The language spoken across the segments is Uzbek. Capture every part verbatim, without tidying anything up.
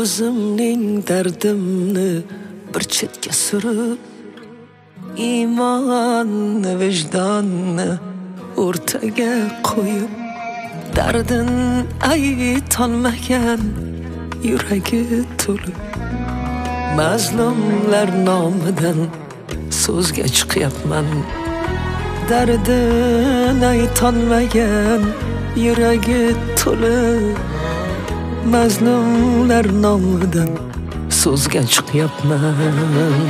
o'zimning dardimni bir chetga surib, iymonni, vijdonni o'rtaga qo'yib, dardin aytolmagan yuragi to'lib, mazlumlar nomidan so'zga chiqyapman. Dardin aytolmagan yuragi to'lib, mazlumlar nomidan so'zga chiqyapman.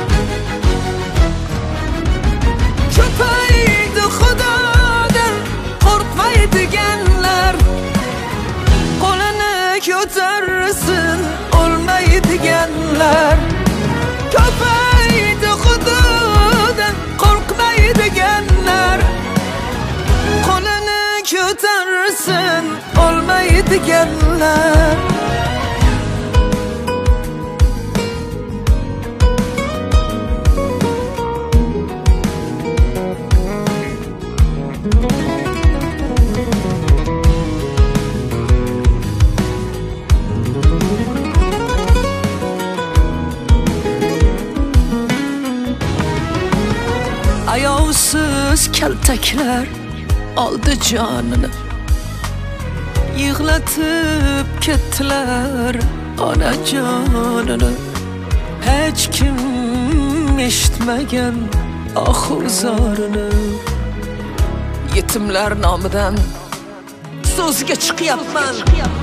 Ko'paydi Xudodan qo'rqmaydiganlar, qo'lini ko'tarsin o'lmaydiganlar. Ko'paydi Xudodan qo'rqmaydiganlar, qo'lini ko'tarsin o'lmaydiganlar. Ayovsiz kaltaklar oldi jonini, yig'latib ketdilar onajonini. Hech kim eshitmagan oxuzorini, yetimlar nomidan so'zga chiqyapman.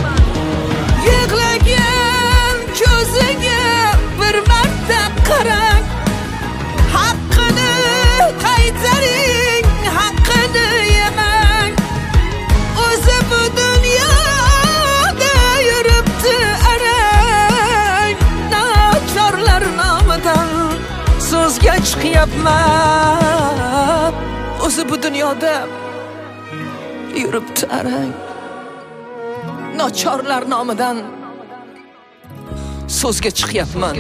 Yig'lagan ko'ziga bir marta qarang, haqqini qaytaring, haqqini yemang. O'zi bu dunyoda yuribdi arang, nochorlar nomidan so'zga chiqyapman. O'zi bu dunyoda yuribdi arang, nochorlar nomidan so'zga chiqyapman.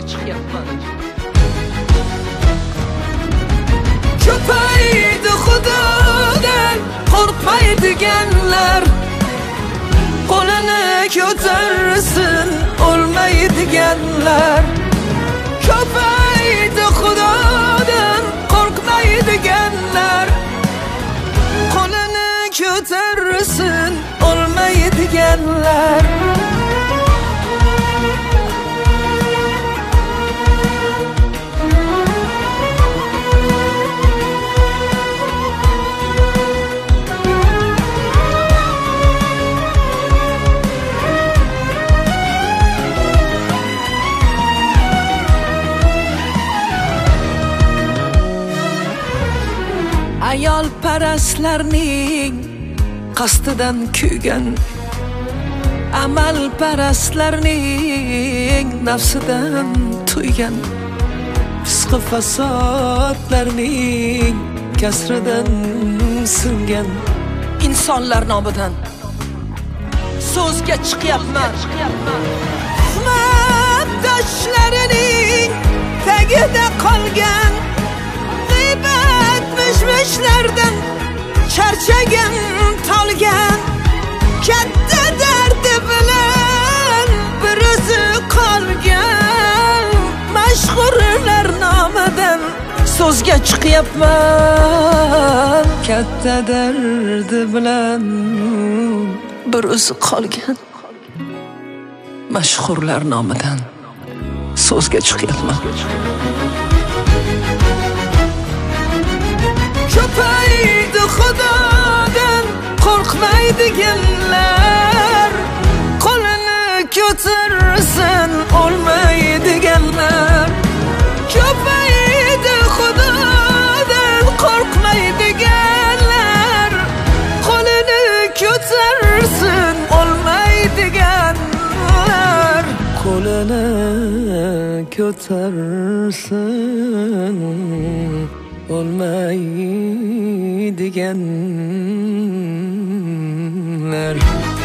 Ko'paydi Xudodan qo'rqmaydiganlar, qo'lini ko'tarsin o'lmaydiganlar. Ko'paydi Xudodan qo'rqmaydiganlar, qo'lini ko'tarsin o'lmaydiganlar. Ayol parastlarning qasdidan kuygan, amal parastlarning nafsidan tuygan, fisq fasodlarning kasridan singan insonlar nomidan so'zga chiqyapman. Tuhmat toshlarining tagida qolgan, mishmishlardan charchagan, tolgan, katta dardi bilan bir o'zi qolgan, mashhurlar nomidan so'zga chiqyapman. Katta dardi bilan bir o'zi qolgan, mashhurlar nomidan so'zga chiqyapman. Ko'paydi Xudodan qo'rqmaydiganlar, qo'lini ko'tarsin o'lmaydiganlar. Ko'paydi Xudodan qo'rqmaydiganlar, qo'lini ko'tarsin o'lmaydiganlar. Qo'lini ko'tarsin olmaydiganlar.